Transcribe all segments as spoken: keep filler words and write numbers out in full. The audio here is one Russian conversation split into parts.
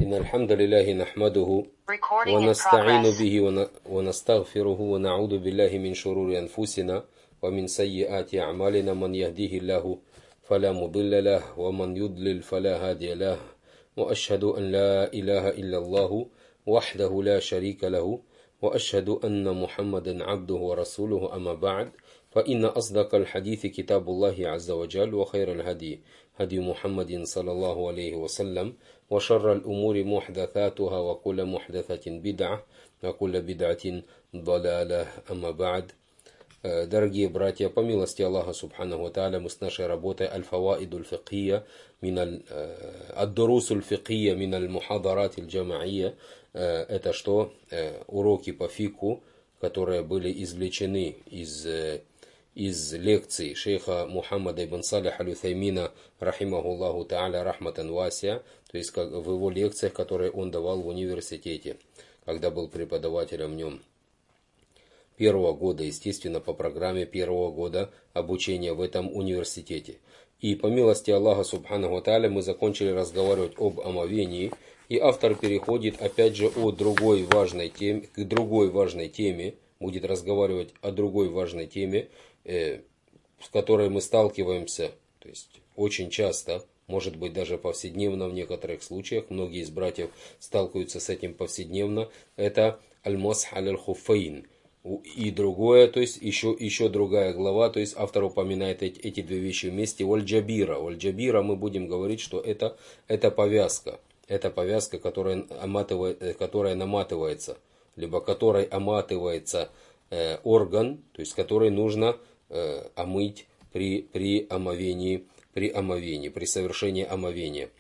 إن الحمد لله نحمده ونستعين به ون- ونستغفره ونعوذ بالله من شرور أنفسنا ومن سيئات أعمالنا. من يهديه الله فلا مضل له ومن يضلل فلا هادي له، وأشهد أن لا إله إلا الله وحده لا شريك له، وأشهد أن محمدا عبده ورسوله. أما بعد، فإن أصدق الحديث كتاب الله عز وجل، وخير الهدي هدي محمد صلى الله عليه وسلم، وشر الأمور محدثاتها، وكل محدثة بدعة، وكل بدعة ضلالة. أما بعد. Дорогие братья, по милости Аллаха Субханаху ва Тааля, мы с нашей работой Аль-Фаваид Аль-Фикхия, Ад-Дурус Аль-Фикхия, Мин Аль-Мухадарат Аль-Джамаия. Это что? Уроки по фику, которые были извлечены из, из лекций шейха Мухаммада ибн Салих Аль-Уthаймина, рахимахуллаху Тааля, рахматан васия, то есть как в его лекциях, которые он давал в университете, когда был преподавателем в нем. Первого года, естественно, по программе первого года обучения в этом университете. И по милости Аллаха Субханаху ва Тааля мы закончили разговаривать об омовении, и автор переходит опять же о другой важной теме, к другой важной теме, будет разговаривать о другой важной теме, э, с которой мы сталкиваемся, то есть очень часто, может быть даже повседневно в некоторых случаях, многие из братьев сталкиваются с этим повседневно, это аль-масх аль-хуффайн. И другое, то есть еще, еще другая глава, то есть автор упоминает эти, эти две вещи вместе. Валь-джабира. Валь-джабира мы будем говорить, что это, это повязка. Это повязка, которая, оматывает, которая наматывается, либо которой оматывается э, орган, то есть который нужно э, омыть при, при, омовении, при омовении, при совершении омовения.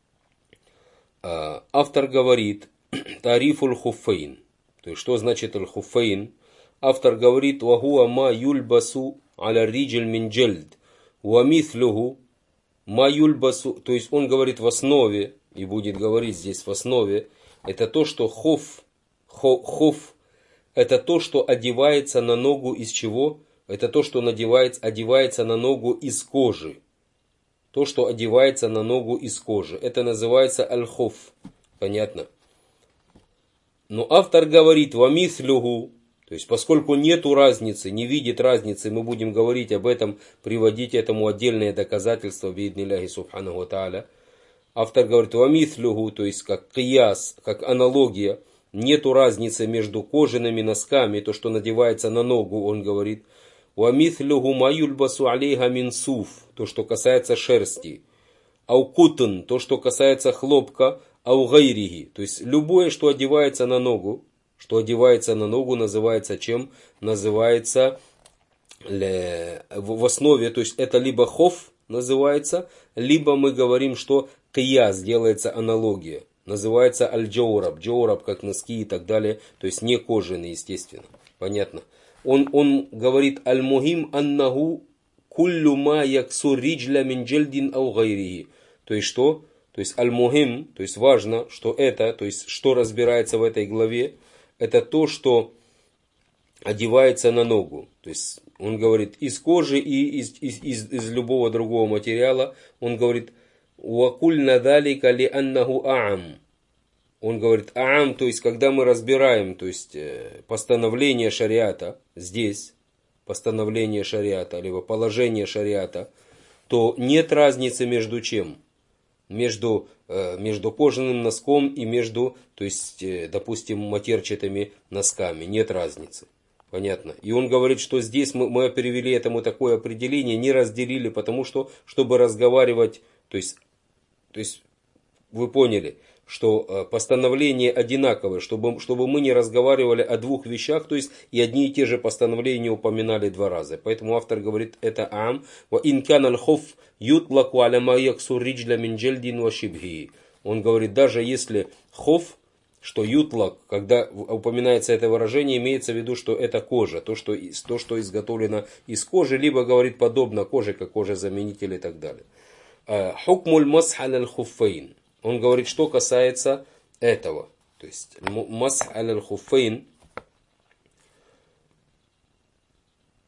Э, автор говорит тарифуль хуффейн. То есть что значит аль-хуффейн? Автор говорит: «Вахуа ма юльбасу аля риджель мин джельд, ва мислюху ма юльбасу». То есть он говорит в основе, и будет говорить здесь в основе, это то, что хоф, хо, хоф, это то, что одевается на ногу из чего? Это то, что надевается, одевается на ногу из кожи. То, что одевается на ногу из кожи. Это называется аль-хоф. Понятно? Но автор говорит: «Ва мислюху». То есть, поскольку нету разницы, не видит разницы, мы будем говорить об этом, приводить этому отдельные доказательства, бииднилляхи субханаху ва тааля. Автор говорит: «Вамислюху», то есть, как кияс, как аналогия, нету разницы между кожаными носками, то, что надевается на ногу, он говорит, «Вамислюху маюльбасу алейха мин суф», то, что касается шерсти, «Аукутн», то, что касается хлопка, «Ау гайрихи», то есть, любое, что одевается на ногу, что одевается на ногу, называется чем? Называется в основе, то есть это либо хоф называется, либо мы говорим, что кияс, делается аналогия. Называется аль-джаураб, джаураб как носки и так далее, то есть не кожаные, естественно. Понятно? Он, он говорит: аль-мухим аннаху куллю ма яксур риджля мин джельдин ау гайрихи. То есть что? То есть аль-мухим, то есть важно, что это, то есть что разбирается в этой главе, это то, что одевается на ногу. То есть он говорит из кожи и из, из, из, из любого другого материала. Он говорит: «Уакульна далика ли аннаху аам». Он говорит аам, то есть когда мы разбираем, то есть постановление шариата, здесь постановление шариата, либо положение шариата, то нет разницы между чем? Между, между кожаным носком и между, то есть, допустим, матерчатыми носками. Нет разницы. Понятно? И он говорит, что здесь мы, мы перевели этому такое определение, не разделили, потому что, чтобы разговаривать, то есть, то есть вы поняли, что постановления одинаковые, чтобы, чтобы мы не разговаривали о двух вещах, то есть и одни и те же постановления упоминали два раза. Поэтому автор говорит: это ам, ва инкан аль-хоф ютлаку аля ма яксур риджля мин джельдин ва шибхи. Он говорит, даже если хоф, что ютлак, когда упоминается это выражение, имеется в виду, что это кожа, то, что, то, что изготовлено из кожи, либо говорит подобно коже, как кожезаменитель и так далее. Хукмуль масх аль-хуффейн. Он говорит, что касается этого. То есть, масх аль-хуффейн.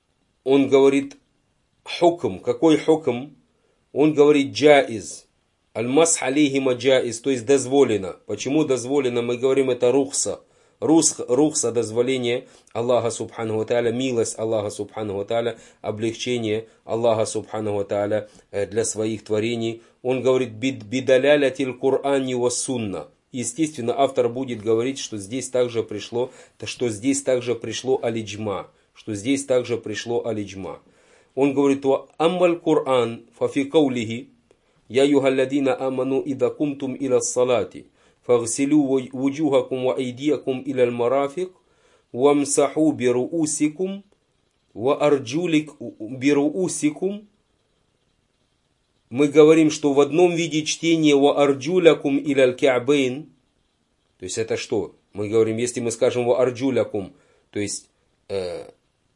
Он говорит, хукм. Какой хукм? Он говорит, джаиз. Аль-масх алейхима джаиз, то есть дозволено. Почему дозволено? Мы говорим, это рухса. Русх, рухса, дозволение Аллаха Субхану ва Тааля, милость Аллаха Субхану ва Тааля, облегчение Аллаха Субхану ва Тааля для своих творений. Он говорит, бидалялятиль Кур'ани ва сунна. Естественно, автор будет говорить, что здесь также пришло, что здесь также пришло алиджма, что здесь также пришло алиджма. Он говорит, ва аммаль Кур'ан фафи каулихи, я югалладина аману ида кумтум иля салати, фагсилу вуджухакум ва айдиякум иля аль-марафик, вамсаху бируусикум, ва арджулик бируусикум. Мы говорим, что в одном виде чтения ва арджулякум иля аль-кя'бейн, то есть это что? Мы говорим, если мы скажем ва арджулякум, то есть э,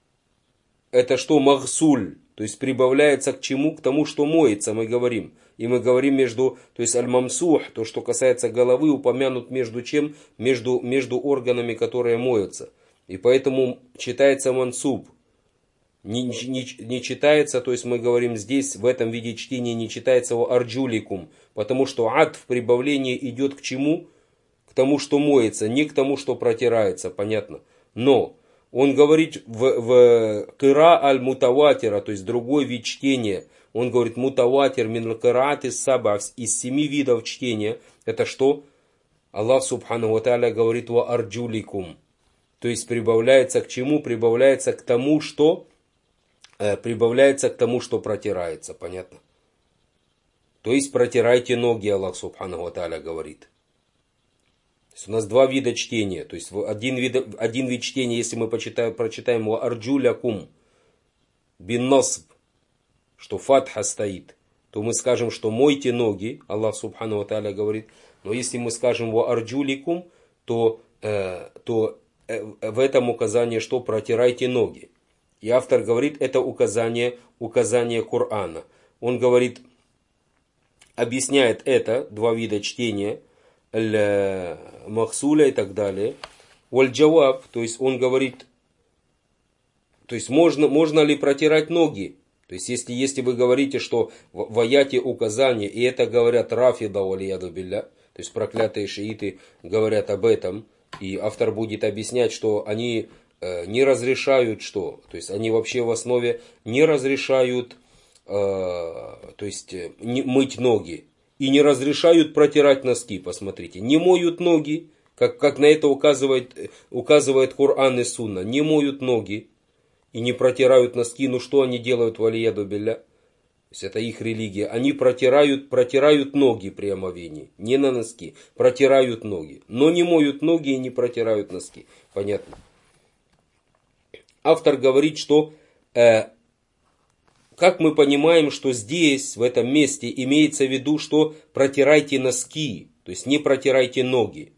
это что? Магсуль. То есть прибавляется к чему? К тому, что моется, мы говорим. И мы говорим между, то есть аль-мамсух, то, что касается головы, упомянут между чем? Между, между органами, которые моются. И поэтому читается мансуб. Не, не, не читается, то есть мы говорим здесь, в этом виде чтения не читается о арджуликум. Потому что ад в прибавлении идет к чему? К тому, что моется, не к тому, что протирается, понятно. Но он говорит в, в кыра аль-мутаватира, то есть другой вид чтения. Он говорит мутаватир мин кыраати саба, из семи видов чтения. Это что? Аллах Субхану ва Тааля говорит ва арджуликум. То есть прибавляется к чему? Прибавляется к тому, что э, прибавляется к тому, что протирается. Понятно? То есть протирайте ноги, Аллах Субхану ва Тааля говорит. У нас два вида чтения. То есть один вид, один вид чтения, если мы почитаем, прочитаем ва арджулякум бин насб, что фатха стоит, то мы скажем, что мойте ноги, Аллах Субхану ва Тааля говорит. Но если мы скажем ва арджуликум, то, э, то э, в этом указании, что протирайте ноги. И автор говорит, это указание, указание Корана. Он говорит, объясняет это, два вида чтения, махсуля и так далее. Валь-джаваб, то есть он говорит, то есть можно, можно ли протирать ноги? То есть если, если вы говорите, что в, в аяте указание, и это говорят рафида валияду билля, то есть проклятые шииты говорят об этом, и автор будет объяснять, что они э, не разрешают что? То есть они вообще в основе не разрешают э, то есть, не, мыть ноги. И не разрешают протирать носки, посмотрите. Не моют ноги, как, как на это указывает, указывает Коран и Сунна. Не моют ноги и не протирают носки. Ну что они делают, валияду билля? То есть это их религия. Они протирают, протирают ноги при омовении. Не на носки. Протирают ноги. Но не моют ноги и не протирают носки. Понятно. Автор говорит, что... Э, Как мы понимаем, что здесь, в этом месте, имеется в виду, что протирайте носки, то есть не протирайте ноги.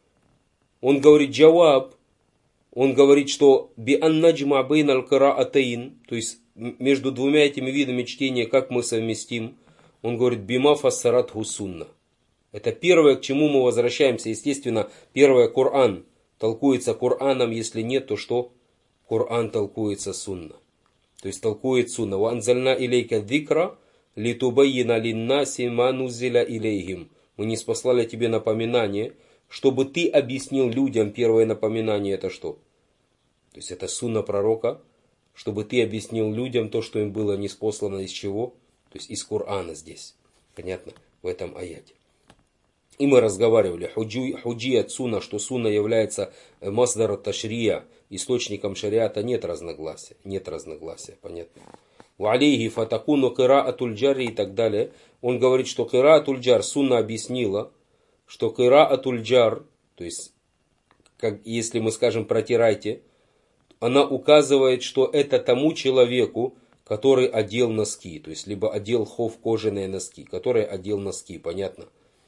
Он говорит джаваб, он говорит, что би'ан-наджма бейн аль-кираатейн, то есть между двумя этими видами чтения, как мы совместим, он говорит бима фассаратху сунна. Это первое, к чему мы возвращаемся. Естественно, первое, Коран толкуется Кораном, если нет, то что? Коран толкуется сунна. То есть толкует сунна. «Ва анзальна илейка дикра литубайина линнаси ма нузиля илейхим». Мы не спаслали тебе напоминание, чтобы ты объяснил людям. Первое напоминание это что? То есть это сунна пророка, чтобы ты объяснил людям то, что им было ниспослано из чего? То есть из Корана здесь. Понятно? В этом аяте. И мы разговаривали, худжи от сунна, что сунна является масдар ташрия, источником шариата, нет разногласия. Нет разногласия, понятно. Ва алейхи фатакуну кираатуль джарри и так далее. Он говорит, что кираатуль джар, сунна объяснила, что кираатуль джар, то есть, как, если мы скажем протирайте, она указывает, что это тому человеку, который одел носки, то есть, либо одел хов, кожаные носки, который одел носки, понятно?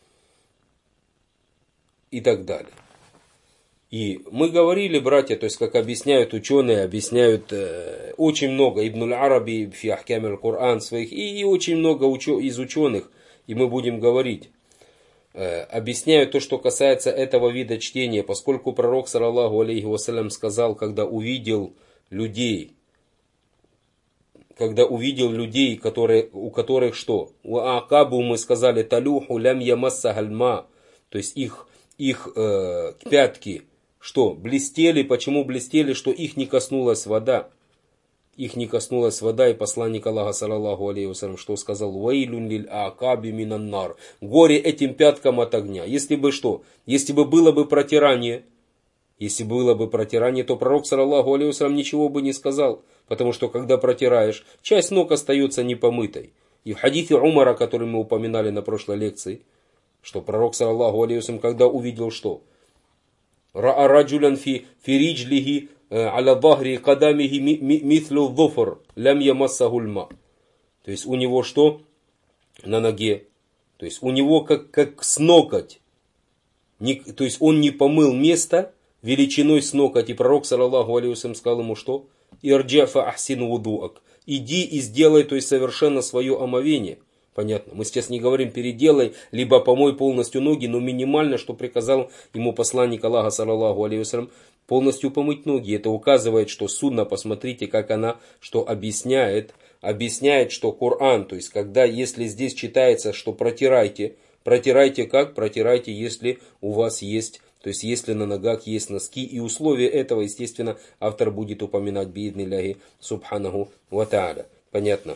И так далее. И мы говорили, братья, то есть, как объясняют ученые, объясняют э, очень много, Ибн аль-Араби, фи ахкам аль-Кур'ан своих, и, и очень много учё, из ученых, и мы будем говорить, э, объясняют то, что касается этого вида чтения, поскольку пророк, саллаллаху алейхи вассалям, сказал, когда увидел людей, когда увидел людей, которые, у которых что? У Акабу мы сказали талюху лям ямасса гальма. То есть их, их э, пятки что? Блестели. Почему блестели? Что их не коснулась вода. Их не коснулась вода, и посланник Аллаха, саллаллаху алейхи вассалям, что сказал? «Ваилюн лиль аакаби минаннар». Горе этим пяткам от огня. Если бы что? Если бы было бы протирание, если было бы протирание, то пророк, саллаллаху алейхи вассалям, ничего бы не сказал. Потому что, когда протираешь, часть ног остается непомытой. И в хадисе Умара, который мы упоминали на прошлой лекции, что пророк, саллаллаху алейхи вассалям, когда увидел что? «Ра'a раджулян фи риджлихи аля дахри кадамихи мислю dhuфр лям ямассаху льма». То есть у него что? На ноге. То есть у него как, как с ноготь. Не, то есть он не помыл место величиной с ноготь. И пророк, саллаллаху алейхи вассалям, сказал ему что? «Ирджа фа ахсин вудуак». Иди и сделай, то есть совершенно свое омовение. Понятно. Мы сейчас не говорим переделай, либо помой полностью ноги, но минимально, что приказал ему посланник Аллаха, саллаллаху алейхи вассалям, полностью помыть ноги. Это указывает, что сунна, посмотрите, как она, что объясняет, объясняет, что Коран, то есть когда, если здесь читается, что протирайте, протирайте как? Протирайте, если у вас есть, то есть если на ногах есть носки. И условия этого, естественно, автор будет упоминать бииднилляхи субханаху ва тааля. Понятно?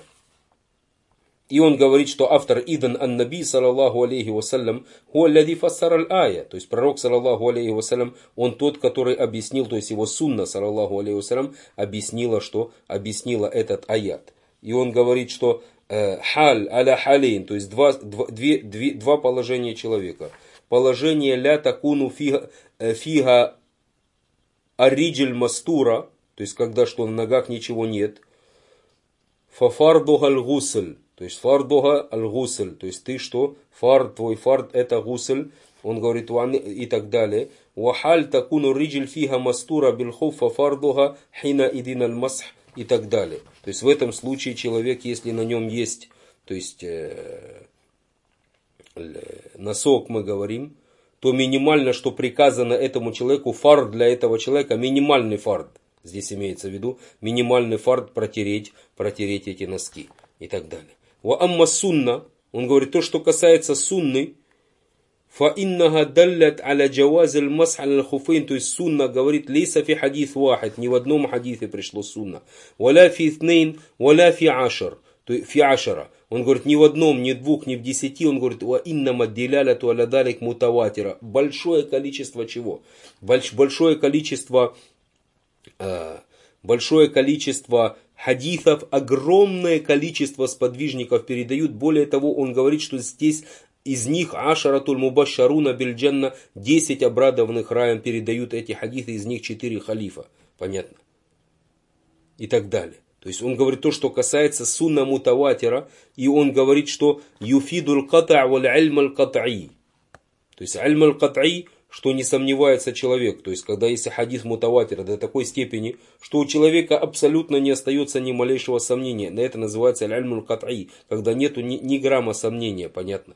И он говорит, что автор Идан ан-Наби, саллаллаху алейхи вассалям, хуаллади фассара аль-ая. То есть пророк, саллаллаху алейхи вассалям, он тот, который объяснил, то есть его сунна, саллаллаху алейхи вассалям, объяснила, что? Объяснила этот аят. И он говорит, что э, халь аля халейн, то есть два, два, две, две, два положения человека. Положение ля такуну фига, фига ариджель мастура, то есть когда что на ногах ничего нет. Фафардуха аль-гусль. То есть фардуха аль-гусль, то есть ты что? Фард, твой фард это гусль. Он говорит и так далее. Вахаль такуну риджель фига мастура бильхуфа фардуха хина идин аль-масх и так далее. То есть в этом случае человек, если на нем есть, то есть э, носок мы говорим, то минимально, что приказано этому человеку, фард для этого человека, минимальный фард. Здесь имеется в виду минимальный фард протереть, протереть эти носки и так далее. Ва амма сунна, он говорит, то, что касается сунны, фа иннаха даллят аля джаваз аль-масх аль-хуфейн, то есть сунна говорит, лейса фи хадис вахид, ни в одном хадисе пришло сунна, валя фи итнейн, валя фи ашар, то есть фи ашара. Он говорит, ни в одном, ни в двух, ни в десяти, он говорит, ва иннама диляляту аля далик мутаватира. Большое количество чего? Большое количество, большое количество хадисов, огромное количество сподвижников передают. Более того, он говорит, что здесь из них ашаратуль мубашшаруна бильджанна, десять обрадованных раем передают эти хадисы, из них четыре халифа. Понятно? И так далее. То есть он говорит то, что касается сунна мутаватира, и он говорит, что юфидуль ката' валь ильм аль кат'и. То есть ильм аль кат'и, что не сомневается человек. То есть когда есть хадис мутаватира до такой степени, что у человека абсолютно не остается ни малейшего сомнения. На это называется ильм аль кат'и, когда нету ни, ни грамма сомнения, понятно?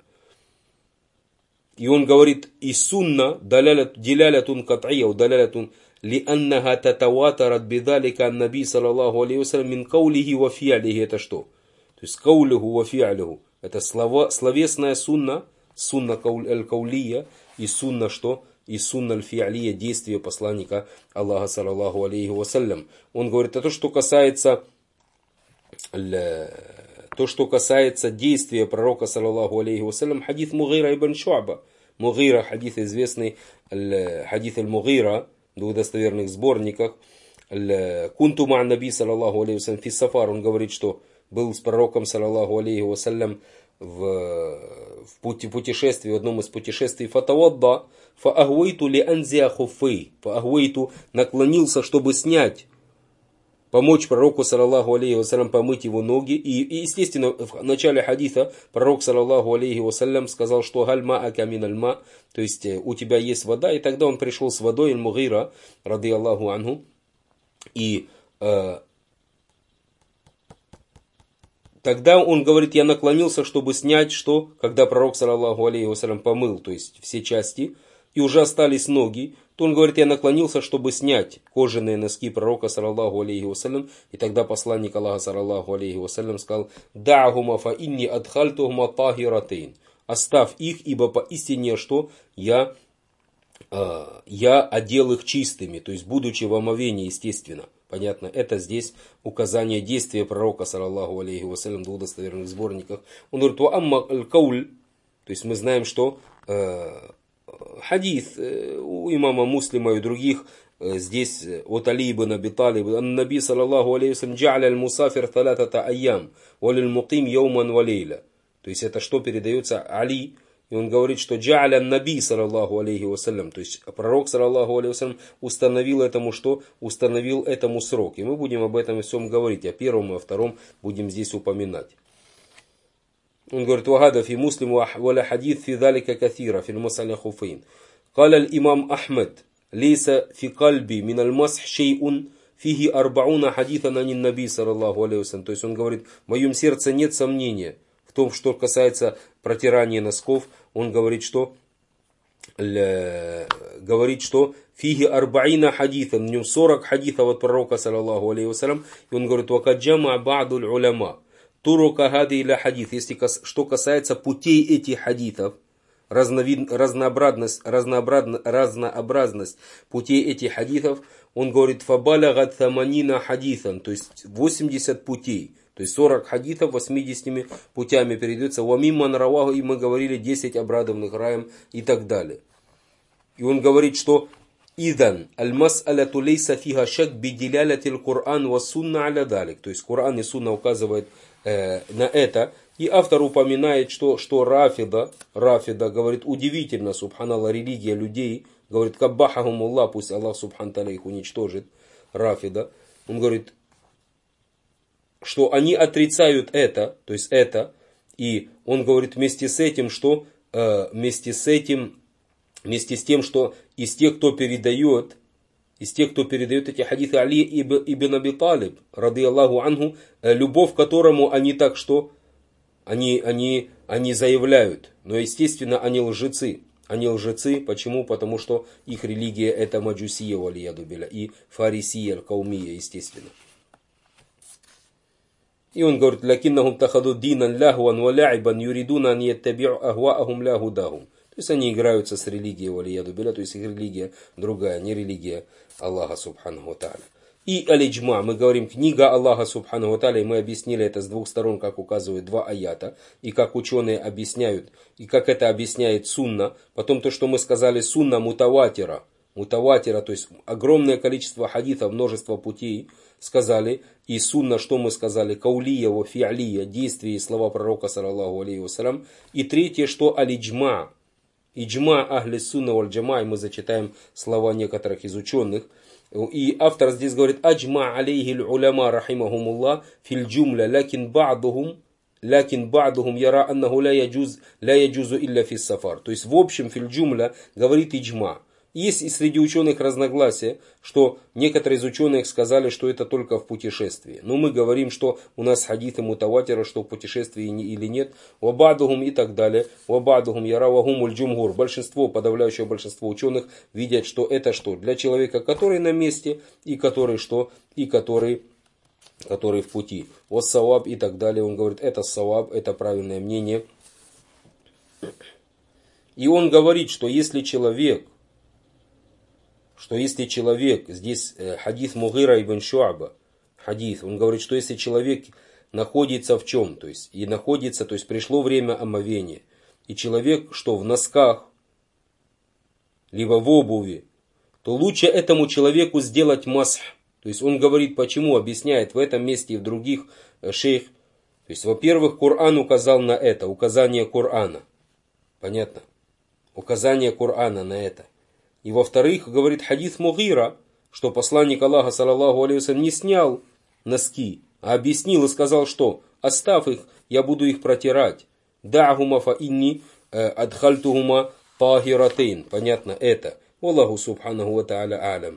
И он говорит, и сунна дилялятун кат'ия, удалялятун لأنها تتواترت بذلك النبي صلى الله عليه وسلم من قوله وفعله. Это что? То есть قوله وفعله. Это слова, словесная сунна, сунна аль-каулия и сунна что? И сунна аль-фи'алия, действия посланника Аллаха саллаллаху алейхи вассалям. Он говорит, а то, что касается то, что касается действия пророка саллаллаху алейхи вассалям, хадис Мугира ибн Шу'ба. Мугира, хадис известный, хадис аль-Мугира, в двух достоверных сборниках. Кунту ма наби саллаллаху алейхи вассалям фи сафар. Он говорит, что был с пророком саллаллаху алейхи вассалям в, в пути, путешествии, в одном из путешествий. Фатавадда фаагуиту ли анзиа хуфей. Фаагуиту наклонился, чтобы снять, помочь пророку саллаллаху алейхи вассалям помыть его ноги. И, и естественно, в начале хадиса пророк саллаллаху алейхи вассалям сказал, что гальма ака мин альма, то есть у тебя есть вода. И тогда он пришел с водой, аль-Мугира, ради Аллаху анху. И э, тогда он говорит, я наклонился, чтобы снять, что, когда пророк саллаллаху алейхи вассалям помыл, то есть все части, и уже остались ноги, то он говорит, я наклонился, чтобы снять кожаные носки пророка, саллаллаху алейхи вассалям, и тогда посланник Аллаха, саллаллаху алейхи вассалям, сказал, «Дa'ахума фа инни адхальтухума тахиратейн». Оставь их, ибо поистине что я, э, я одел их чистыми, то есть будучи в омовении, естественно. Понятно, это здесь указание действия пророка, саллаллаху алейхи вассалям, в двух достоверных сборниках. Он говорит, «Ва амма аль-кауль», то есть мы знаем, что э, хадис э, у имама Муслима и других, э, здесь от Али ибн Аби Талиб, «Ан-наби, саллаллаху алейхи вассалям, джа'аля аль-мусафир талатата айям, валиль-муким яуман валейля». То есть это что передается Али, и он говорит, что «Джа'аля наби, саллаллаху алейхи вассалям», то есть пророк, саллаллаху алейхи вассалям, установил этому что? Установил этому срок. И мы будем об этом всем говорить, о первом и о втором будем здесь упоминать. Он говорит, «Вагада фи муслим валя хадид фи далика каthира фи мас'аля хуфейн». Каля аль-имам Ахмед, лейса фи кальби мин аль-масх шей'ун фихи арбауна хадитан анин наби, саллаллаху алейхи вассалям. То есть он говорит, в моем сердце нет сомнения в том, что касается протирания носков. Он говорит, что говорит, что фиги арбаина хадитан, в нем сорок хадитов от пророка, саллаллаху алейхи вассалям. И он говорит, вакаджама ба'дуль уляма турука хади иля хадит. Если что касается путей этих хадитов, разновид, разнообразность, разнообразность, разнообразность путей этих хадитов, он говорит, фабалягат таманина хадитан, то есть восемьдесят путей. То есть сорок хадитов восьмидесятью путями передается. Вамимман раваху, и мы говорили десять обрадованных раем и так далее. И он говорит, что идан аль-мас'алату лейса фиха шак бидилялятил Кур'ан ва сунна аля далик. То есть Кур'ан и сунна указывают э, на это. И автор упоминает, что, что Рафида, Рафида говорит, удивительно, субханаллах, религия людей. Говорит, каббахахум Аллах, пусть Аллах субхан таля их уничтожит. Рафида. Он говорит, что они отрицают это, то есть это, и он говорит вместе с этим, что э, вместе с этим, вместе с тем, что из тех, кто передает, из тех, кто передает эти хадисы, Али ибн Аби Талиб, рады Аллаху анху, э, любовь к которому они так что, они, они, они заявляют, но естественно они лжецы. Они лжецы, почему? Потому что их религия это маджусия, валияду билля, и фарисия, каумия, естественно. И он говорит, лакиннахум тахаду динан ляхуан ва ля'ибан юридуна ан яттаби'у ахваахум ля худахум. То есть они играются с религией, валияду билля, то есть их религия другая, не религия Аллаха субханаху ва тааля. И аль-иджма, мы говорим, книга Аллаха субханаху ва тааля, и мы объяснили это с двух сторон, как указывают два аята, и как ученые объясняют, и как это объясняет сунна. Потом то, что мы сказали, сунна мутаватира, мутаватира, то есть огромное количество хадитов, множество путей, сказали, и сунна, что мы сказали, каулия, ва фи'алия, действия и слова пророка, саллаллаху алейхи вассалям. И третье, что аль-иджма, иджма ахли сунна валь джама, и мы зачитаем слова некоторых из ученых. И автор здесь говорит, аджма алейхи уляма рахимахумуллах фил джумля, лакин ба'духум, лакин ба'духум яра аннаху ля яджуз, ля яджузу илля фис сафар. То есть в общем фил джумля говорит иджма. Есть и среди ученых разногласия, что некоторые из ученых сказали, что это только в путешествии. Но мы говорим, что у нас хадиты мутаватира, что в путешествии или нет. Вабадухум и так далее. Вабадухум яравахумуль джумгур. Большинство, подавляющее большинство ученых видят, что это что? Для человека, который на месте, и который что? И который, который в пути. Вассаваб и так далее. Он говорит, это саваб, это правильное мнение. И он говорит, что если человек, что если человек, здесь э, хадис Мугира ибн Шуаба, хадис, он говорит, что если человек находится в чем, то есть, и находится, то есть пришло время омовения, и человек, что в носках, либо в обуви, то лучше этому человеку сделать масх. То есть он говорит, почему, объясняет в этом месте и в других э, шейх. То есть, во-первых, Коран указал на это, указание Корана. Понятно? Указание Корана на это. И во-вторых, говорит хадис Мугира, что посланник Аллаха, саллаллаху алейхи вассалям, не снял носки, а объяснил и сказал, что оставь их, я буду их протирать. Дa'хума фа инни адхальтухума тахиратейн. Понятно это. Аллаху субханаху ва тааля алям.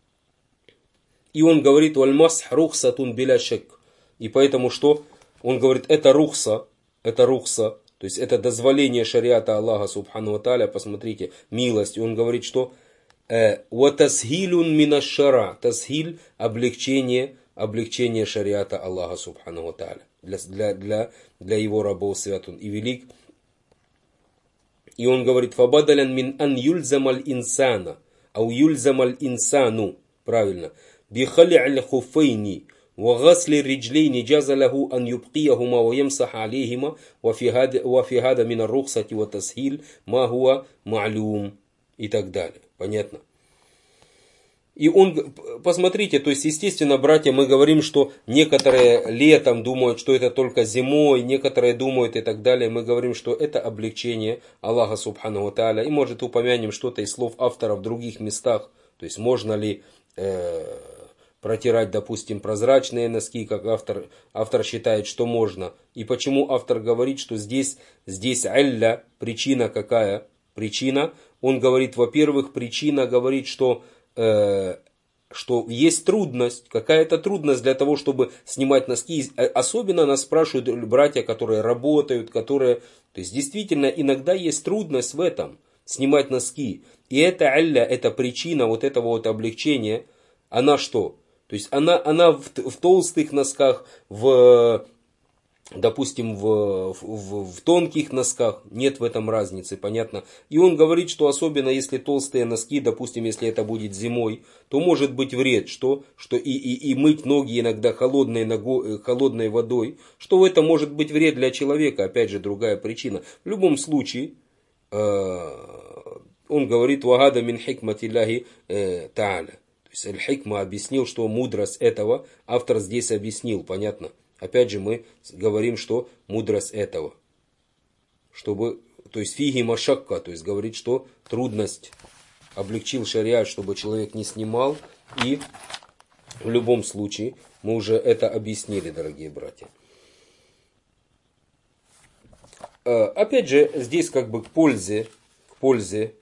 И он говорит, валь масх рухсатун биля шак. И поэтому что? Он говорит, это рухса, это рухса. То есть это дозволение шариата Аллаха субхану ва тааля, посмотрите, милость. И он говорит, что «Ватасхилюн минашшара». Тасхиль – облегчение, облегчение шариата Аллаха Субханаху Тааля. Для, для, для, для его рабов свят он и велик. И он говорит: «Фабадалян мин ан юльзамаль инсана». Ау юльзамаль инсану. Правильно. «Бихали'аль хуфейни». وغسل الرجلين جاز له أن يبقيهما ويمسح عليهما وفي هذا وفي هذا من الرخصة والتسهيل ما هو معلوم и так далее. Понятно? И он, посмотрите, то есть, естественно, братья, мы говорим, что некоторые летом думают, что это только зимой, некоторые думают и так далее. Мы говорим, что это облегчение Аллаха Субханаху Тааля. И, может, упомянем что-то из слов автора в других местах. То есть, можно ли э, протирать, допустим, прозрачные носки, как автор, автор считает, что можно. И почему автор говорит, что здесь, здесь алля, причина какая? Причина, он говорит, во-первых, причина говорит, что, э, что есть трудность, какая-то трудность для того, чтобы снимать носки. Особенно нас спрашивают братья, которые работают, которые... То есть, действительно, иногда есть трудность в этом, снимать носки. И это алля, эта причина вот этого вот облегчения, она что? То есть она, она в, в толстых носках, в, допустим, в, в, в тонких носках, нет в этом разницы, понятно. И он говорит, что особенно если толстые носки, допустим, если это будет зимой, то может быть вред, что, что и, и, и мыть ноги иногда холодной, ногой, холодной водой, что в этом может быть вред для человека, опять же, другая причина. В любом случае, э, он говорит, «Вагада мин хикматилляхи э, та'аля». То есть Аль-Хикма объяснил, что мудрость этого, автор здесь объяснил, понятно. Опять же мы говорим, что мудрость этого. Чтобы, то есть фиги машакка, то есть говорит, что трудность облегчил шариат, чтобы человек не снимал. И в любом случае мы уже это объяснили, дорогие братья. Опять же, здесь как бы к пользе, к пользе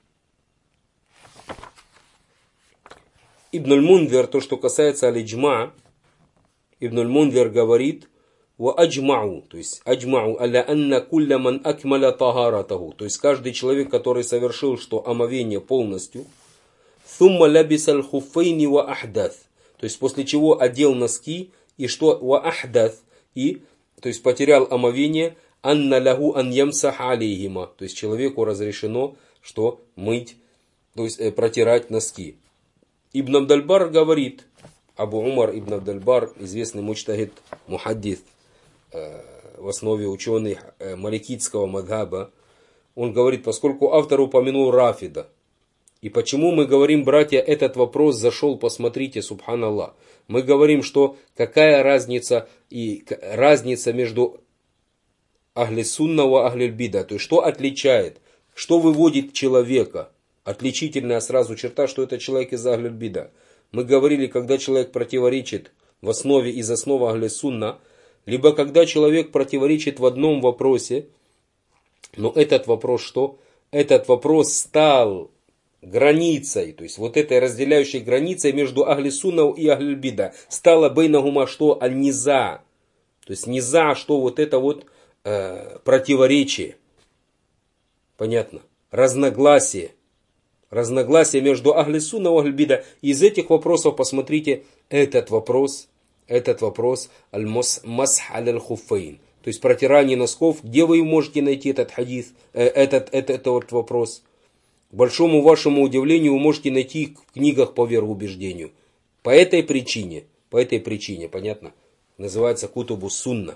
Ибн аль-Мунвир, то, что касается аль-Иджма, Ибн аль-Мунвир говорит, «Ва аджмау», то есть аджмау, «Аля анна кулля ман акмаля тагаратаху», то есть каждый человек, который совершил, что омовение полностью, «Thumма лабис аль-хуфейни ва ахдат», то есть после чего одел носки, и что «Ва ахдат», и, то есть потерял омовение, «Анна лаху ан ямсах алейхима», то есть человеку разрешено, что мыть, то есть э, протирать носки. Ибн Абдаль-Бар говорит, Абу Умар ибн Абдаль-Бар, известный муджтахид, мухаддис, э, в основе ученый э, маликитского мадхаба, он говорит, поскольку автор упомянул Рафида, и почему мы говорим, братья, этот вопрос зашел, посмотрите, субханаллах, мы говорим, что какая разница, и, разница между ахли сунна ва ахли бида, то есть что отличает, что выводит человека. Отличительная сразу черта, что это человек из ахль бида. Мы говорили, когда человек противоречит в основе из основы ахль сунна, либо когда человек противоречит в одном вопросе, но этот вопрос что? Этот вопрос стал границей, то есть вот этой разделяющей границей между ахль сунна и ахль бида. Стало бейнагума что? Аль-низа. То есть низа, что вот это вот э, противоречие. Понятно? Разногласие. Разногласия между ахли сунна и ахли бида. Из этих вопросов посмотрите этот вопрос, этот вопрос аль-масх аль-хуфейн. То есть протирание носков. Где вы можете найти этот хадис, э, этот, этот, этот вопрос? К большому вашему удивлению вы можете найти в книгах по вероубеждению. По этой причине, по этой причине, понятно, называется кутубу сунна.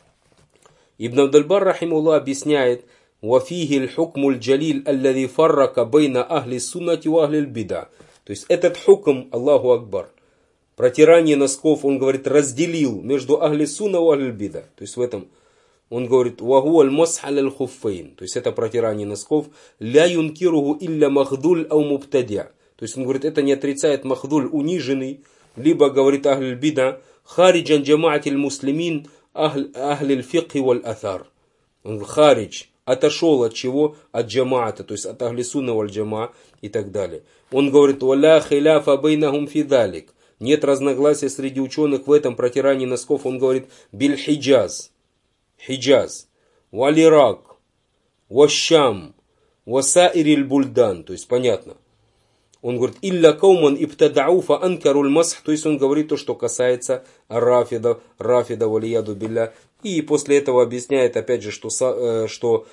Ибн Абдаль-Бар рахимуллах объясняет, وَفِيهِ الْحُكْمُ الْجَلِيلُ الَّذِي فَرَّقَ بَيْنَ أَهْلِ السُنَّةِ وَأَهْلِ الْبِدَعِ. То есть этот хукм, Аллаху Акбар, протирание носков, он говорит, разделил между ахли сунна и ахли бида. То есть в этом он говорит, وَهُوَ الْمَسْحَ لَلْخُفَّيْنِ. То есть это протирание носков. لَا يُنْكِرُهُ إِلَّا مَخْذُلْ أَوْ مُبْتَدِعَ. То есть он говорит, это не отрицает махдуль, униженный, либо, говорит ахли бида, خَارِجًا جَمَاعَةِ الْمُسْلِمِينَ أَهْلِ الْفِقْهِ وَالْأَثَارِ. Он харидж, отошел от чего? От джамаата, то есть от ахли сунна валь джамаа и так далее. Он говорит, «Валя хиляфа бейнахум фидалик». Нет разногласия среди ученых в этом протирании носков. Он говорит, «Биль хиджаз». Хиджаз. «Валь Ирак». «Ващам». «Васаириль бульдан». То есть понятно. Он говорит, «Илля кауман ибтадау фа анкаруль масх», то есть он говорит то, что касается рафида, рафида валияду билля. И после этого объясняет опять же, что, что,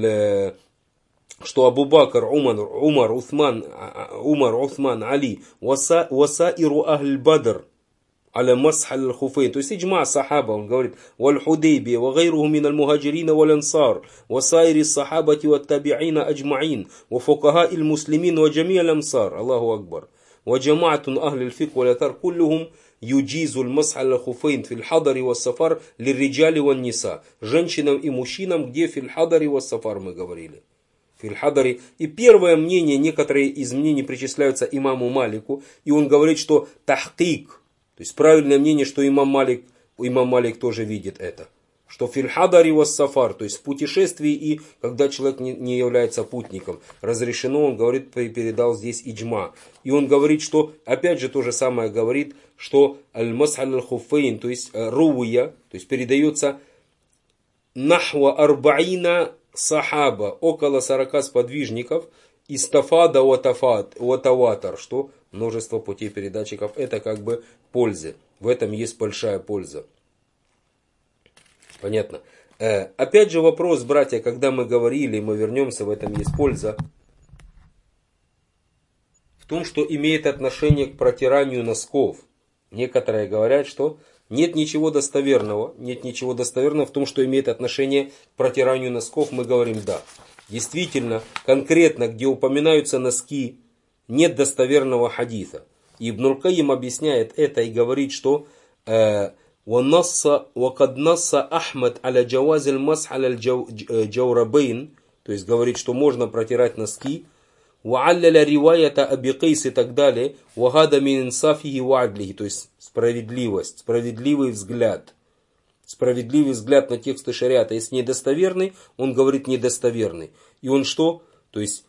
что Абу Бакр, Умар, Умар, Уthман, Умар, Уthман, Али, васа, васаиру ахль бадр, аля масх аль хуфейн. То есть иджма сахаба, он говорит, валь худейби, ва гайруху мин аль мухаджирина валь ансар, ва сайри сахабати ва таби'ина аджма'ин, ва фукаха иль муслимин ва джами аль ансар. Аллаху акбар. Ва джамаатун ахли аль фик валь атар куллюхум юджизу аль масх аль хуфейн фил хадари ва сафар лирриджали ва ниса. Женщинам и мужчинам, где фил хадари ва сафар мы говорили. Фильхадари. И первое мнение, некоторые из мнений причисляются имаму Малику, и он говорит, что тахкик, то есть правильное мнение, что имам Малик, имам Малик тоже видит это. Что фильхадари вас сафар, то есть в путешествии и когда человек не, не является путником, разрешено, он говорит, передал здесь иджма. И он говорит, что, опять же то же самое говорит, что аль-масх аль-хуфейн, то есть руя, то есть передается нахва арбаина сахаба, около сорока сподвижников, истафада ватаватар, что множество путей передатчиков, это как бы польза. В этом есть большая польза. Понятно. Э, опять же вопрос, братья, когда мы говорили, мы вернемся, в этом есть польза. В том, что имеет отношение к протиранию носков. Некоторые говорят, что нет ничего достоверного, нет ничего достоверного в том, что имеет отношение к протиранию носков. Мы говорим да. Действительно, конкретно, где упоминаются носки, нет достоверного хадиса. Ибн аль-Кайим объясняет это и говорит, что «Вакад насса Ахмад аля джавазиль масх аля джаурабейн», то есть говорит, что можно протирать носки, «Ва'алляля риваята аби Кайс» и так далее, «Вагада мин инсафихи ва'адлихи», то есть справедливость, справедливый взгляд. Справедливый взгляд на тексты шариата. Если недостоверный, он говорит недостоверный. И он что? То есть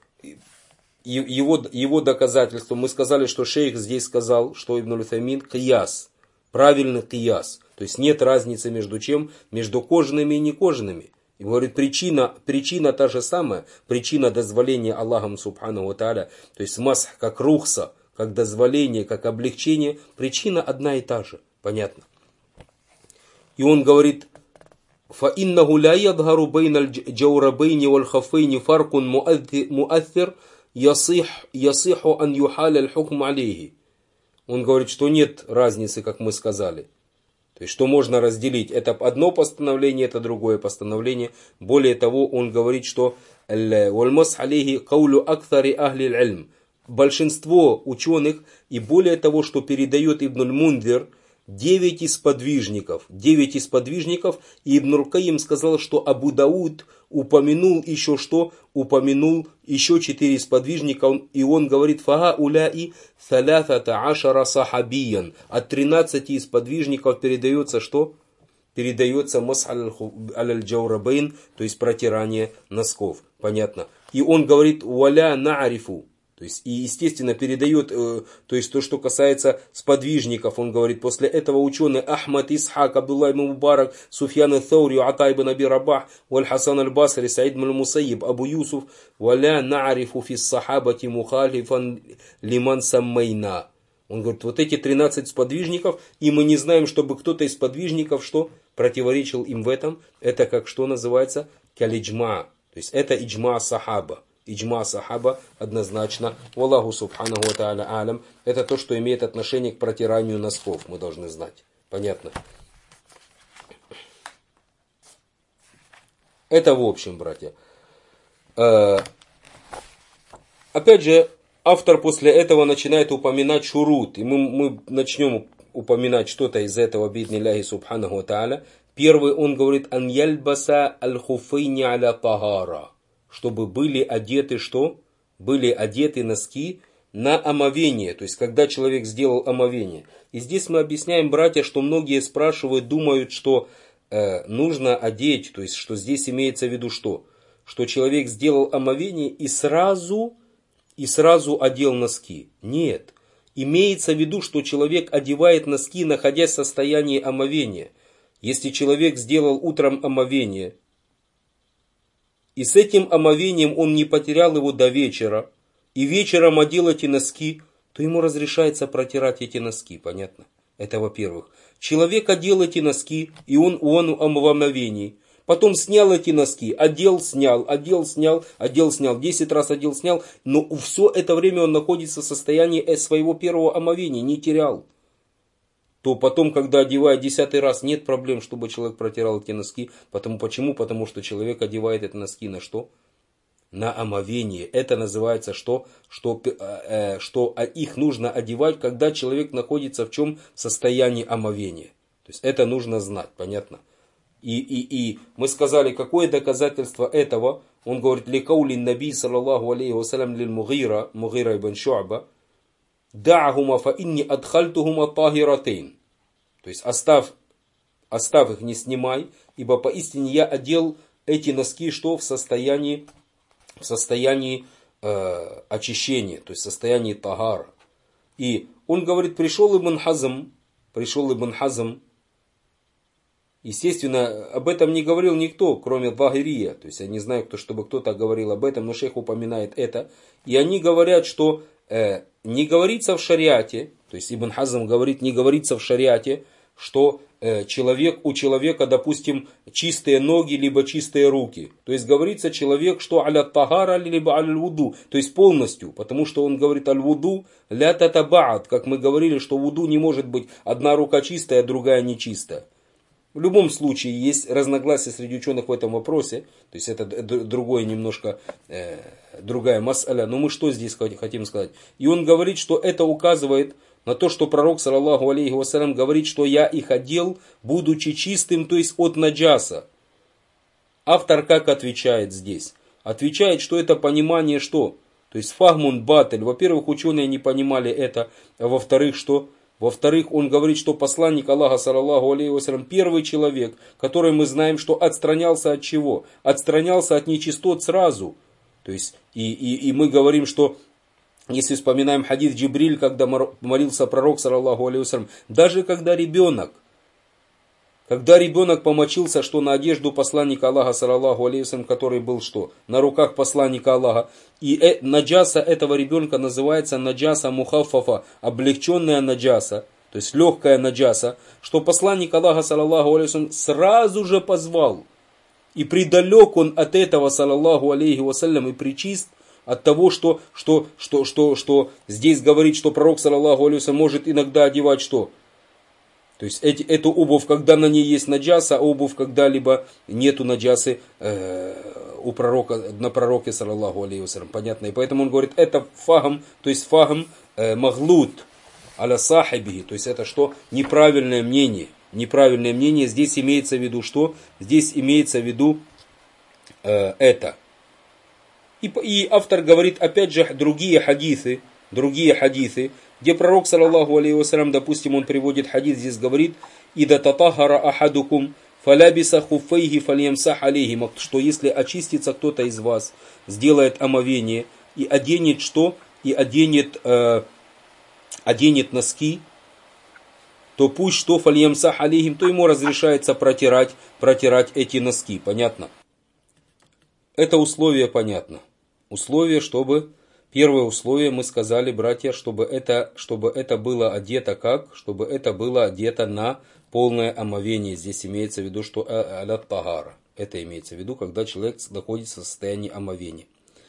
его, его доказательство. Мы сказали, что шейх здесь сказал, что Ибн аль-Утаймин кияс. Правильный кияс. То есть нет разницы между чем? Между кожаными и некожаными. И говорит, причина, причина та же самая. Причина дозволения Аллахом Субхану ва Тааля. То есть масх как рухса, как дозволение, как облегчение. Причина одна и та же. Понятно. И он говорит, فَإِنَّهُ لَا يَظْهَرُ بَيْنَ الْجَوْرَبَيْنِ وَالْخَفَّيْنِ فَرْقٌ مُؤَثِّرٌ يَصِحُ أَنْ يُحَالَ الْحُكْمُ عَلَيْهِ. Он говорит, что нет разницы, как мы сказали. То есть, что можно разделить. Это одно постановление, это другое постановление. Более того, он говорит, что وَالْمَسْحَ عَلَيْهِ قَوْلُ أَكْثَرِ أَهْلِ الْعِلْمِ. Большинство ученых, и более того, что передает Ибн аль-Мундир, Девять из подвижников, девять из подвижников, и Ибн аль-Кайим сказал, что Абу Дауд упомянул еще что? Упомянул еще четыре из подвижников, и он говорит, фага уляи саляфата ашара сахабиян. От тринадцати из подвижников передается что? Передается масх аль-джаурабейн, то есть протирание носков. Понятно. И он говорит, валя наарифу. То есть, и естественно передает, э, то есть то, что касается сподвижников, он говорит, после этого ученые Ахмад, Исхак, Абдулла ибн Мубарак, Суфьян аль-Thawri, Ата ибн Аби Рабах, Валь-Хасан аль-Басри, Саид ибн аль-Мусайиб, Абу Юсуф, валя наарифу фис сахабати мухалифан лиман саммайна. Он говорит, вот эти тринадцать сподвижников, и мы не знаем, чтобы кто-то из сподвижников, что противоречил им в этом, это как что называется, калиджма, то есть это иджма сахаба. Иджма сахаба однозначно. Валлаху субханаху ва тааля алям. Это то, что имеет отношение к протиранию носков. Мы должны знать. Понятно? Это в общем, братья. Опять же, автор после этого начинает упоминать шурут. И мы, мы начнем упоминать что-то из этого биднилляхи субханаху ва тааля. Первый он говорит, ан яльбаса аль-хуфейни аля тагара. Чтобы были одеты что? Были одеты носки на омовение. То есть, когда человек сделал омовение. И здесь мы объясняем, братья, что многие спрашивают, думают, что э, нужно одеть. То есть, что здесь имеется в виду что? Что человек сделал омовение и сразу, и сразу одел носки. Нет. Имеется в виду, что человек одевает носки, находясь в состоянии омовения. Если человек сделал утром омовение, и с этим омовением он не потерял его до вечера, и вечером одел эти носки, то ему разрешается протирать эти носки, понятно? Это во-первых. Человек одел эти носки, и он, он в омовении. Потом снял эти носки, одел, снял, одел, снял, одел, снял, десять раз одел, снял. Но все это время он находится в состоянии своего первого омовения, не терял. То потом, когда одевает десятый раз, нет проблем, чтобы человек протирал эти носки. Потому, почему? Потому что человек одевает эти носки на что? На омовение. Это называется что? Что, э, что их нужно одевать, когда человек находится в чем? В состоянии омовения. То есть это нужно знать, понятно? И, и, и мы сказали, какое доказательство этого? Он говорит, ликаули наби саллаллаху алейхи вассалям лиль Мугира, Мугира ибн Шу'ба, дa'ахума фа инни адхальтухума тахиратейн. То есть оставь, оставь их, не снимай, ибо поистине я одел эти носки что? В состоянии, в состоянии э, очищения, то есть в состоянии тагара. И он говорит, пришел Ибн Хазм, пришел Ибн Хазм, естественно, об этом не говорил никто, кроме Захирия. То есть я не знаю, кто, чтобы кто-то говорил об этом, но шейх упоминает это. И они говорят, что э, не говорится в шариате, то есть Ибн Хазм говорит, не говорится в шариате, что э, человек, у человека, допустим, чистые ноги, либо чистые руки. То есть говорится человек, что аля тагара, либо аля вуду. То есть полностью, потому что он говорит аль вуду ля татабаат. Как мы говорили, что вуду не может быть одна рука чистая, а другая нечистая. В любом случае есть разногласия среди ученых в этом вопросе. То есть это другое немножко, э, другая мас'аля. Но мы что здесь хотим сказать? И он говорит, что это указывает на то, что пророк, саллаллаху алейхи вассалям, говорит, что я их одел, будучи чистым, то есть от наджаса. Автор как отвечает здесь? Отвечает, что это понимание что? То есть фахмун батель. Во-первых, ученые не понимали это. А во-вторых, что? Во-вторых, он говорит, что посланник Аллаха, саллаллаху алейхи вассалям, первый человек, который мы знаем, что отстранялся от чего? Отстранялся от нечистот сразу. То есть, и, и, и мы говорим, что, если вспоминаем хадис Джибриль, когда молился пророк, саллаллаху алейхи вассалям, даже когда ребенок, когда ребенок помочился, что на одежду посланника Аллаха, саллаллаху алейхи вассалям, который был что? На руках посланника Аллаха. И э, наджаса этого ребенка называется наджаса мухаффафа, облегченная наджаса, то есть легкая наджаса, что посланник Аллаха, саллаллаху алейхи вассалям, сразу же позвал. И придалек он от этого, саллаллаху алейхи вассалям, и причист от того, что, что, что, что, что здесь говорит, что пророк, саллаллаху алейхи вассалям, может иногда одевать что? То есть эти, эту обувь, когда на ней есть наджаса, а обувь, когда-либо нету наджасы э, у пророка, на пророке, саллаллаху алейхи вассалям. Понятно? И поэтому он говорит, это фахм, то есть фахм э, маглут аля сахибихи. То есть это что? Неправильное мнение. Неправильное мнение. Здесь имеется в виду что? Здесь имеется в виду э, это. И, и автор говорит, опять же, другие хадисы, другие хадисы, где пророк, саллаллаху алейхи вассалям, допустим, он приводит хадис, здесь говорит, «Ида татахара ахадукум, фалябиса хуффейхи фальямсах алейхим», что если очистится кто-то из вас, сделает омовение и оденет что? И оденет, э, оденет носки, то пусть что? Фальямсах алейхим, то ему разрешается протирать, протирать эти носки. Понятно? Это условие понятно. Условие, чтобы... Первое условие мы сказали, братья, чтобы это, чтобы это было одето как? Чтобы это было одето на полное омовение. Здесь имеется в виду, что аля тагара. Это имеется в виду, когда человек находится в состоянии омовения.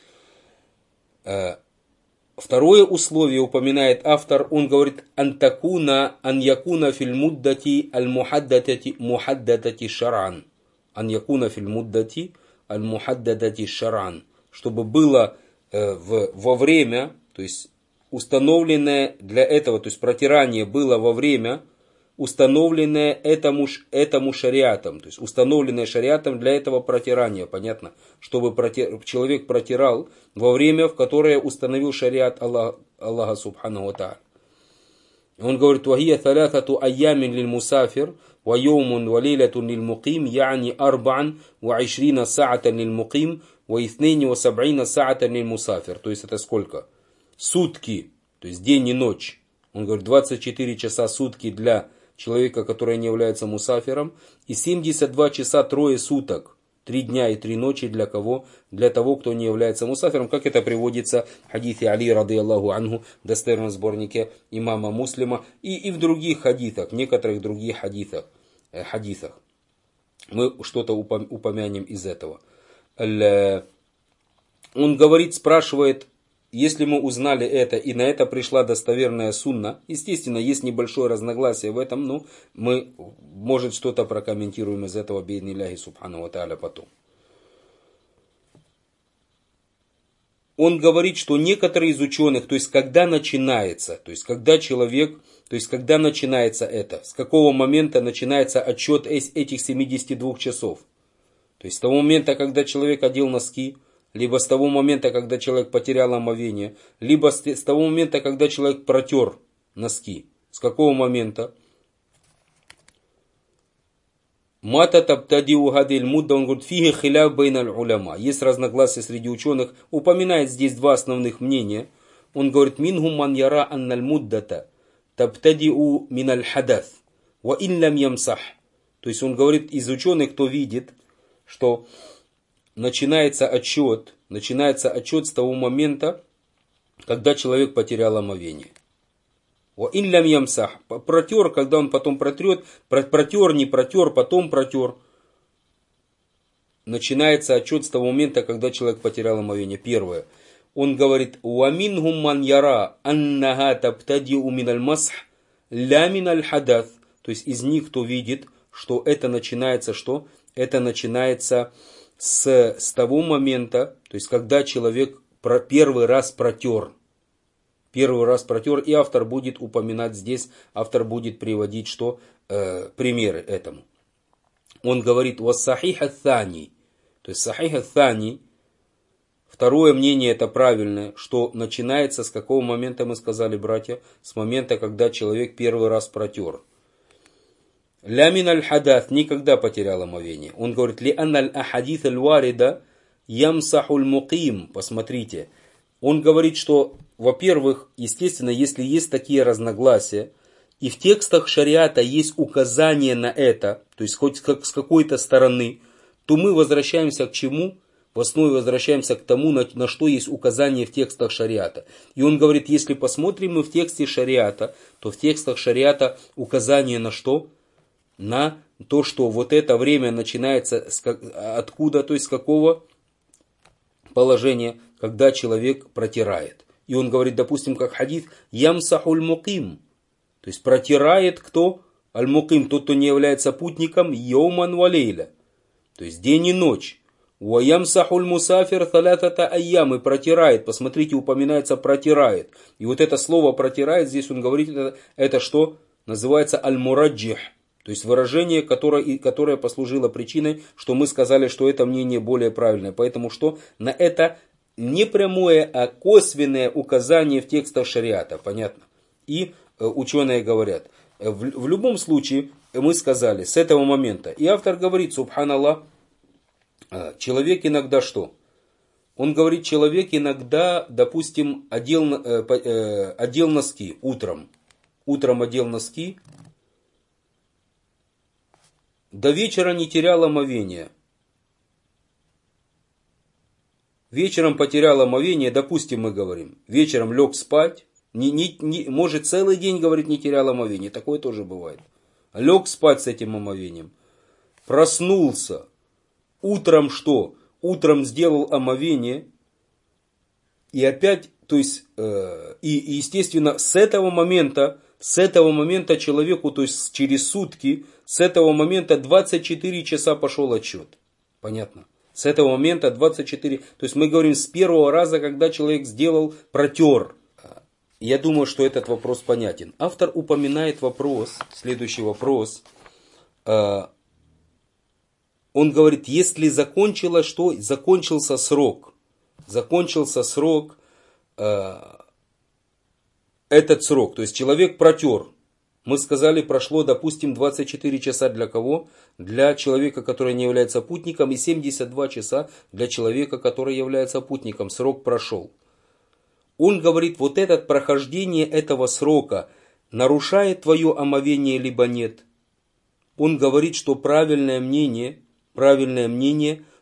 Второе условие упоминает автор, он говорит, антакуна аньякуна филь муддати аль мухаддати мухаддати шар'ан. Аньякуна филь муддати аль мухаддати шар'ан. Чтобы было В, во время, то есть установленное для этого, то есть протирание было во время, установленное этому, этому шариатом, то есть установленное шариатом для этого протирания, понятно, чтобы протир, человек протирал во время, в которое установил шариат Аллах, Аллаха субхану ва тааля. Он говорит, «Вахия талятату айямин лиль мусафир, ва йоумун ва лейлятун лиль муким, яни арбан ва ишрина саатан лиль муким, ва итhnейни ва саб'ина саатан лиль мусафир». То есть это сколько? Сутки, то есть день и ночь. Он говорит, двадцать четыре часа сутки для человека, который не является мусафиром, и семьдесят два часа трое суток. три дня и три ночи для кого? Для того, кто не является мусафиром, как это приводится в хадите Али, рады Аллаху анху, в достоверном сборнике имама Муслима, и, и в других хадитах, некоторых других хадитах. Э, хадисах. Мы что-то упомянем из этого. Он говорит, спрашивает, если мы узнали это, и на это пришла достоверная сунна, естественно, есть небольшое разногласие в этом, но мы, может, что-то прокомментируем из этого, би'иднилляхи субхану ва тааля, потом. Он говорит, что некоторые из ученых, то есть когда начинается, то есть когда человек, то есть когда начинается это, с какого момента начинается отсчет этих семидесяти двух часов. То есть с того момента, когда человек одел носки, либо с того момента, когда человек потерял омовение, либо с того момента, когда человек протер носки. С какого момента? Мата табтадиу гадиль мудда, он говорит, фиги хиляв бейналь уляма. Есть разногласия среди ученых. Упоминает здесь два основных мнения. Он говорит, мингум ман яра анналь муддата табтадиу миналь хадас ва ин лям ямсах. То есть он говорит, из ученых, кто видит, что начинается отсчет, начинается отсчет с того момента, когда человек потерял омовение. Ин лям ямсах. Протер, когда он потом протрет, протер, не протер, потом протер. Начинается отсчет с того момента, когда человек потерял омовение. Первое. Он говорит, уамингум ман яра аннага табтадиу миналь масх ля миналь хадас. То есть из них, кто видит, что это начинается, что? Это начинается с, с того момента, то есть когда человек про первый раз протер. Первый раз протер, и автор будет упоминать здесь, автор будет приводить что? Э, примеры этому. Он говорит, «Вассахих ат-тани», то есть «сахих ат-тани», второе мнение это правильное, что начинается с какого момента, мы сказали, братья, с момента, когда человек первый раз протер. «Ля мин аль-хадас», никогда потерял омовение. Он говорит, «Ли анналь ахадис аль-варида ямсахуль муким», посмотрите. Он говорит, что, во-первых, естественно, если есть такие разногласия, и в текстах шариата есть указание на это, то есть хоть как с какой-то стороны, то мы возвращаемся к чему? В основе возвращаемся к тому, на, на что есть указание в текстах шариата. И он говорит, если посмотрим мы в тексте шариата, то в текстах шариата указание на что? На то, что вот это время начинается с, откуда, то есть с какого положения, когда человек протирает. И он говорит, допустим, как хадис, ямсахуль муким, то есть протирает кто? Аль-муким, тот, кто не является путником, йоман валейля, то есть день и ночь. Ва ямсахуль мусафир талатата айям, и протирает, посмотрите, упоминается протирает. И вот это слово протирает, здесь он говорит, это, это что? Называется аль-мураджих. То есть выражение, которое, которое послужило причиной, что мы сказали, что это мнение более правильное. Поэтому что? На это не прямое, а косвенное указание в текстах шариата. Понятно? И э, ученые говорят, в, в любом случае, мы сказали, с этого момента. И автор говорит, субханаллах, э, человек иногда что? Он говорит, человек иногда, допустим, одел, э, э, одел носки утром. Утром одел носки. До вечера не терял омовение. Вечером потерял омовение, допустим, мы говорим, вечером лег спать, не, не, не, может целый день, говорит, не терял омовение, такое тоже бывает. Лег спать с этим омовением, проснулся, утром что? Утром сделал омовение, и опять, то есть, э, и, и естественно, с этого момента, с этого момента человеку, то есть через сутки, с этого момента двадцать четыре часа пошел отсчет. Понятно? С этого момента двадцать четыре. То есть мы говорим с первого раза, когда человек сделал, протер. Я думаю, что этот вопрос понятен. Автор упоминает вопрос, следующий вопрос. Он говорит, если закончилось, что? Закончился срок. Закончился срок, этот срок. То есть человек протер. Мы сказали, прошло, допустим, двадцать четыре часа для кого? Для человека, который не является путником, и семьдесят два часа для человека, который является путником. Срок прошел. Он говорит, вот это прохождение этого срока нарушает твое омовение, либо нет. Он говорит, что правильное мнение, правильное мнение,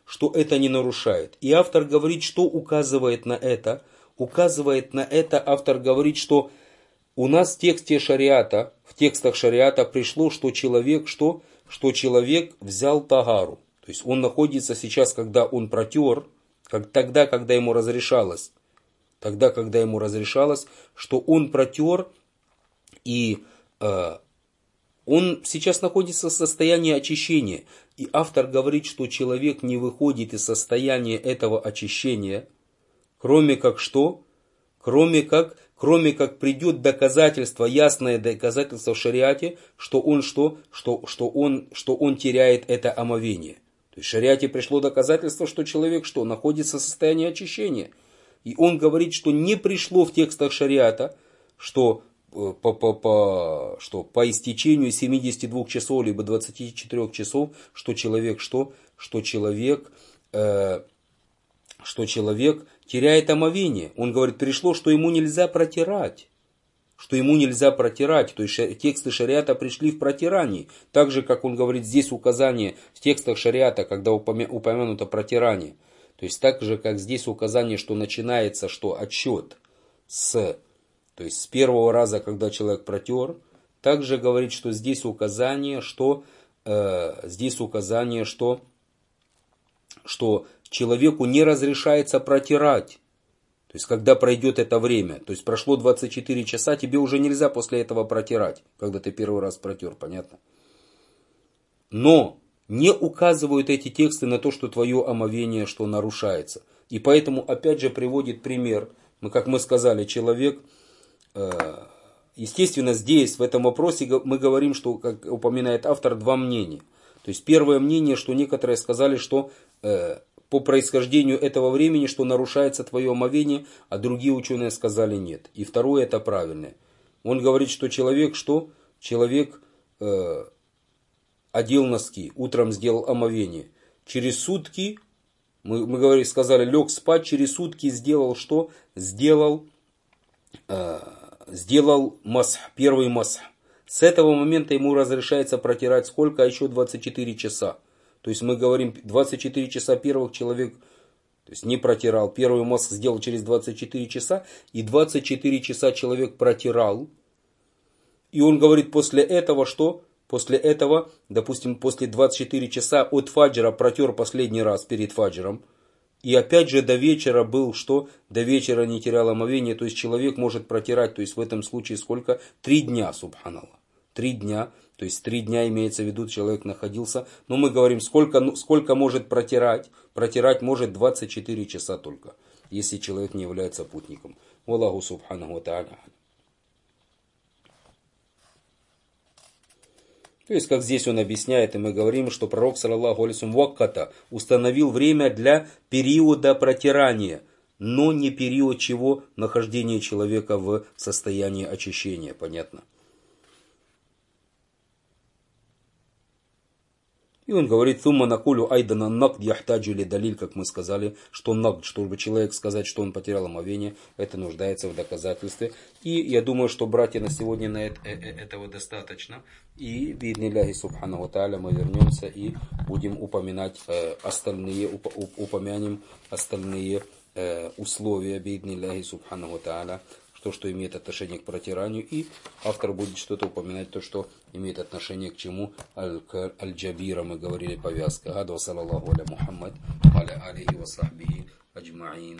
что это не нарушает. И автор говорит, что указывает на это. Указывает на это, автор говорит, что у нас в тексте шариата, в текстах шариата пришло, что человек, что, что человек взял тагару. То есть он находится сейчас, когда он протер, как, тогда, когда ему разрешалось, тогда, когда ему разрешалось, что он протер, и э, он сейчас находится в состоянии очищения. И автор говорит, что человек не выходит из состояния этого очищения, кроме как что? Кроме как, кроме как придет доказательство, ясное доказательство в шариате, что он, что, что, что он, что он теряет это омовение. То есть в шариате пришло доказательство, что человек что? Находится в состоянии очищения. И он говорит, что не пришло в текстах шариата, что по, по, по, что по истечению семидесяти двух часов либо двадцати четырёх часов, что человек что? Что человек, э, что человек теряет омовение. Он говорит, пришло, что ему нельзя протирать. Что ему нельзя протирать. То есть тексты шариата пришли в протирании. Так же, как он говорит, здесь указание в текстах шариата, когда упомянуто протирание. То есть так же, как здесь указание, что начинается что отсчет с, то есть с первого раза, когда человек протер. Также говорит, что здесь указание, что, э, здесь указание, что, что человеку не разрешается протирать. То есть, когда пройдет это время, то есть прошло двадцать четыре часа, тебе уже нельзя после этого протирать, когда ты первый раз протер, понятно? Но не указывают эти тексты на то, что твое омовение что нарушается. И поэтому опять же приводит пример. Ну, как мы сказали, человек, естественно, здесь в этом вопросе мы говорим, что, как упоминает автор, два мнения. То есть первое мнение, что некоторые сказали, что по происхождению этого времени, что нарушается твое омовение, а другие ученые сказали нет. И второе, это правильное. Он говорит, что человек, что? Человек э, одел носки, утром сделал омовение. Через сутки, мы, мы говорили, сказали, лег спать, через сутки сделал что? Сделал, э, сделал масх, первый масх. С этого момента ему разрешается протирать сколько? Еще двадцать четыре часа. То есть мы говорим, двадцать четыре часа первых человек, то есть не протирал. Первый масх сделал через двадцать четыре часа. И двадцать четыре часа человек протирал. И он говорит, после этого что? После этого, допустим, после двадцати четырёх часа от фаджра протер последний раз перед фаджром. И опять же до вечера был что? До вечера не терял омовение. То есть человек может протирать, то есть в этом случае сколько? Три дня, субханаллах. Три дня. То есть три дня имеется в виду, человек находился. Но мы говорим, сколько, сколько может протирать. Протирать может двадцать четыре часа только. Если человек не является путником. Аллаху субханаху ва тааля. То есть, как здесь он объясняет, и мы говорим, что пророк, саллаллаху алейхи ва саллям, вакката установил время для периода протирания. Но не период чего? Нахождения человека в состоянии очищения. Понятно? И он говорит, «Сумма накулю айдана накд яхтаджу ли далиль», как мы сказали, что накд, чтобы человек сказать, что он потерял омовение, это нуждается в доказательстве. И я думаю, что, братья, на сегодня на это, этого достаточно. И, биднилляхи субханаху ва тааля, мы вернемся и будем упоминать остальные, упомянем остальные условия, биднилляхи субханаху ва тааля, то, что имеет отношение к протиранию, и автор будет что-то упоминать, то, что имеет отношение к чему, аль-джабира, мы говорили, повязка. Гадва саллаллаху аля Мухаммад, аля алихи ва сахбихи аджмаин.